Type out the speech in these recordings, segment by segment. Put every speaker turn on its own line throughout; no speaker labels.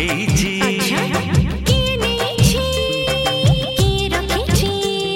ହେଇଛି।
କିଏ ନେଇଛି କିଏ ରଖିଛି?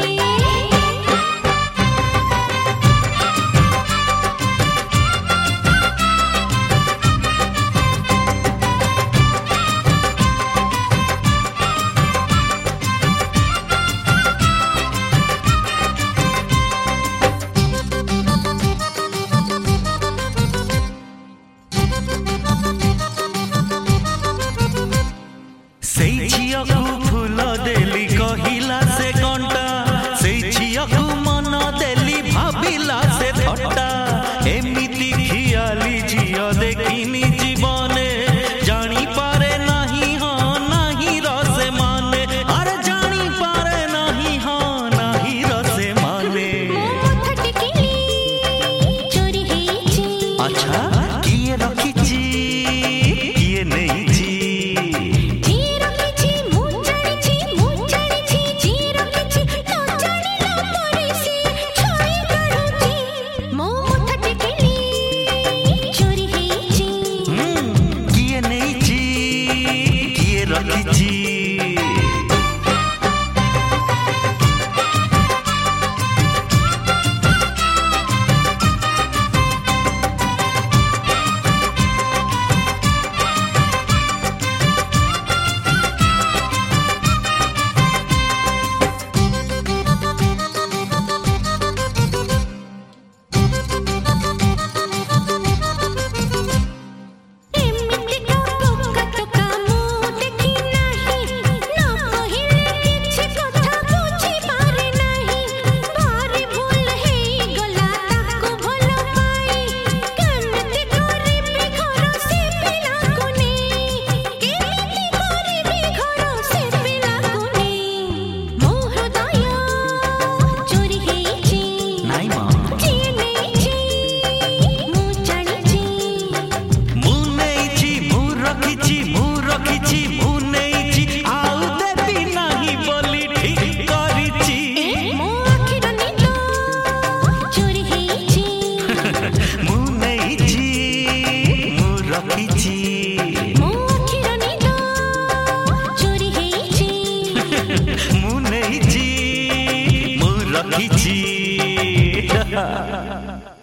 ସେଇ ଝିଅକୁ ଫୁଲ ଦେଲି କହିଲା ସେ କଣ୍ଟା, ସେଇ ଝିଅକୁ ମନ ଦେଲି ଭାବିଲା ସେ ଥଟ୍ଟା। ଏମିତି ଖିଆଲି ଝିଅ ଦେଖିନି ଜୀବନେ, ଜାଣିପାରେ ନାହିଁ ହଁ ନାହିଁ ର ସେ ମାନେ। ଆରେ ଜାଣିପାରେ ନାହିଁ ହଁ ନାହିଁ ର ସେ ମାନେ। ଆଚ୍ଛା କିଏ ରଖିଛି କିଏ ନେଇଛି? ରଖିଛି। ମୁଁ ନେଇଛି ମୁଁ ରଖିଛି।